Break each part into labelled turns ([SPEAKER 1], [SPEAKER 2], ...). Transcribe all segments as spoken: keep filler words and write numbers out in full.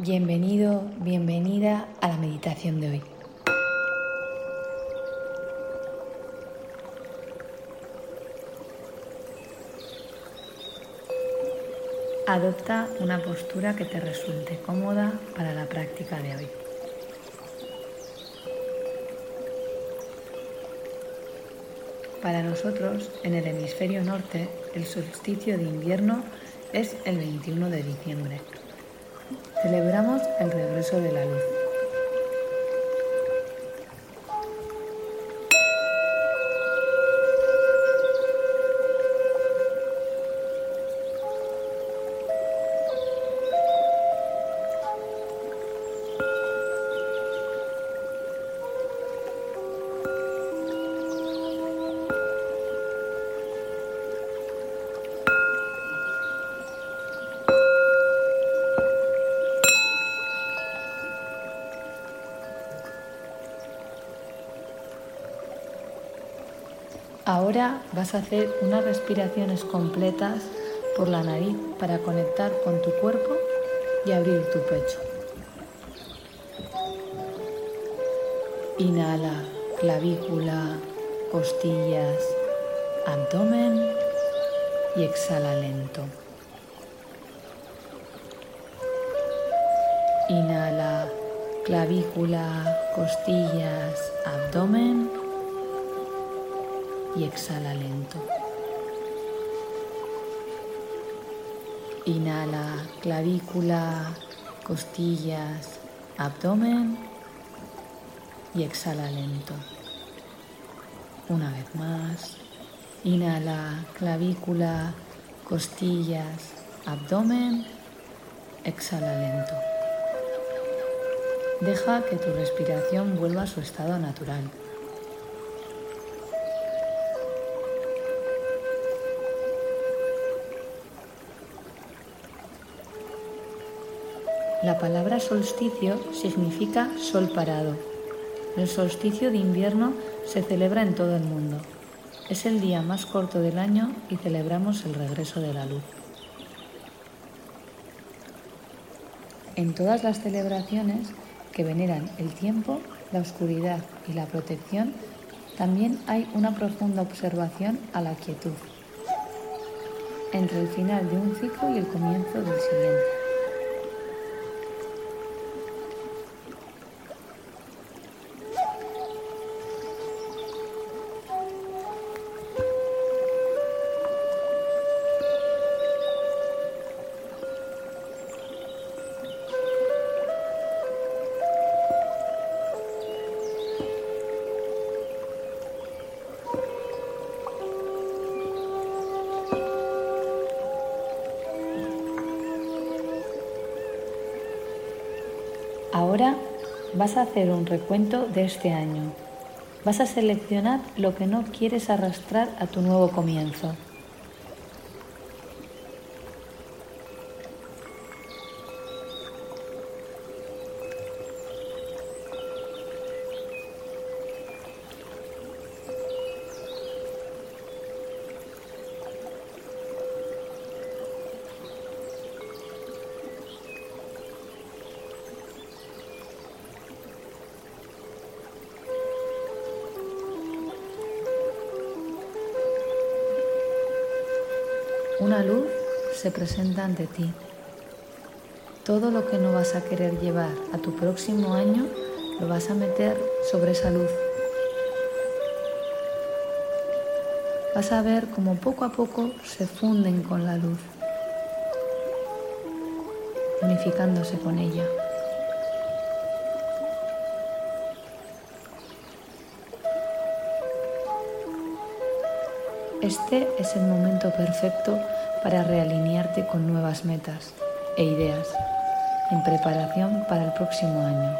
[SPEAKER 1] Bienvenido, bienvenida a la meditación de hoy. Adopta una postura que te resulte cómoda para la práctica de hoy. Para nosotros, en el hemisferio norte, el solsticio de invierno es el veintiuno de diciembre. Celebramos el regreso de la luz. Ahora vas a hacer unas respiraciones completas por la nariz para conectar con tu cuerpo y abrir tu pecho. Inhala, clavícula, costillas, abdomen y exhala lento. Inhala, clavícula, costillas, abdomen y exhala lento. Inhala, clavícula, costillas, abdomen y exhala lento. Una vez más. Inhala, clavícula, costillas, abdomen, exhala lento. Deja que tu respiración vuelva a su estado natural. La palabra solsticio significa sol parado. El solsticio de invierno se celebra en todo el mundo. Es el día más corto del año y celebramos el regreso de la luz. En todas las celebraciones que veneran el tiempo, la oscuridad y la protección, también hay una profunda observación a la quietud, entre el final de un ciclo y el comienzo del siguiente. Ahora vas a hacer un recuento de este año. Vas a seleccionar lo que no quieres arrastrar a tu nuevo comienzo. Una luz se presenta ante ti. Todo lo que no vas a querer llevar a tu próximo año lo vas a meter sobre esa luz. Vas a ver cómo poco a poco se funden con la luz, unificándose con ella. Este es el momento perfecto para realinearte con nuevas metas e ideas en preparación para el próximo año.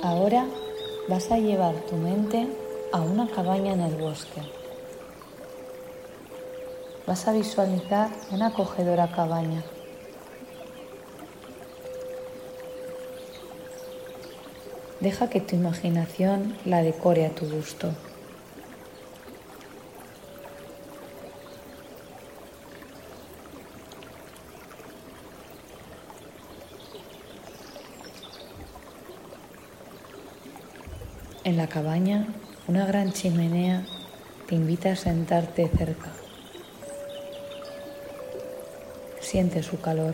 [SPEAKER 1] Ahora vas a llevar tu mente a una cabaña en el bosque. Vas a visualizar una acogedora cabaña. Deja que tu imaginación la decore a tu gusto. En la cabaña, una gran chimenea te invita a sentarte cerca. Siente su calor.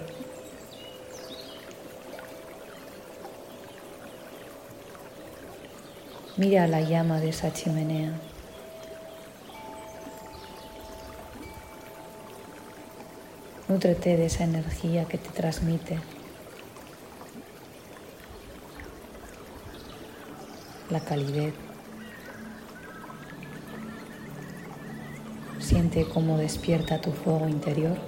[SPEAKER 1] Mira la llama de esa chimenea. Nútrete de esa energía que te transmite. La calidez. Siente cómo despierta tu fuego interior.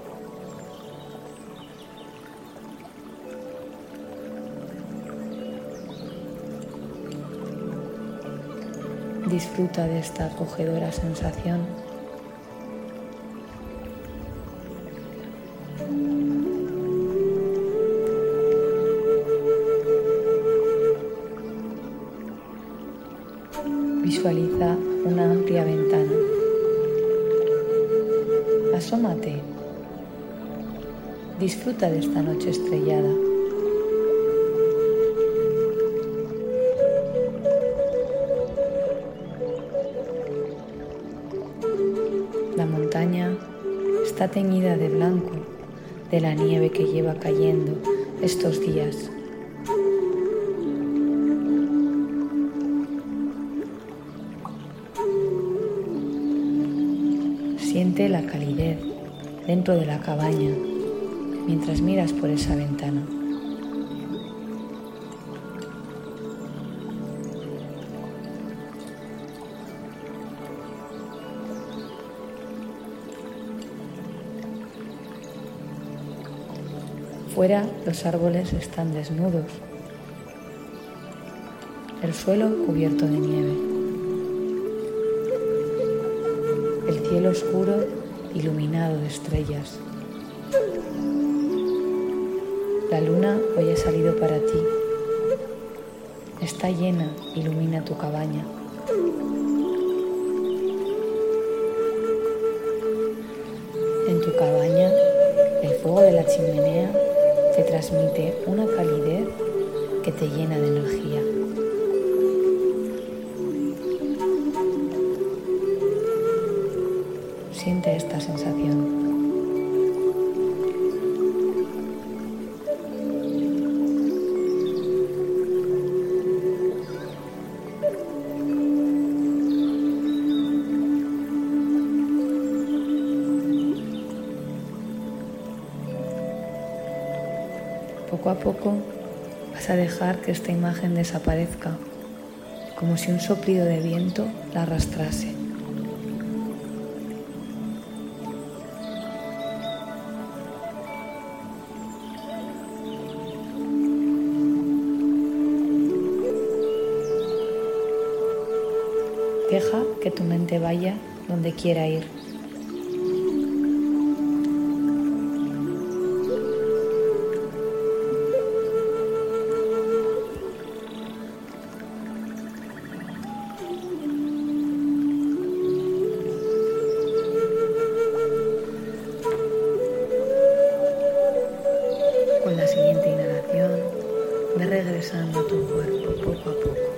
[SPEAKER 1] Disfruta de esta acogedora sensación. Visualiza una amplia ventana. Asómate. Disfruta de esta noche estrellada. La montaña está teñida de blanco de la nieve que lleva cayendo estos días. Siente la calidez dentro de la cabaña mientras miras por esa ventana. Fuera los árboles están desnudos, el suelo cubierto de nieve, el cielo oscuro iluminado de estrellas. La luna hoy ha salido para ti, está llena, ilumina tu cabaña. En tu cabaña, el fuego de la chimenea te transmite una calidez que te llena de energía. Siente esta sensación. Poco a poco vas a dejar que esta imagen desaparezca, como si un soplido de viento la arrastrase. Deja que tu mente vaya donde quiera ir. Con la siguiente inhalación, ve regresando a tu cuerpo poco a poco.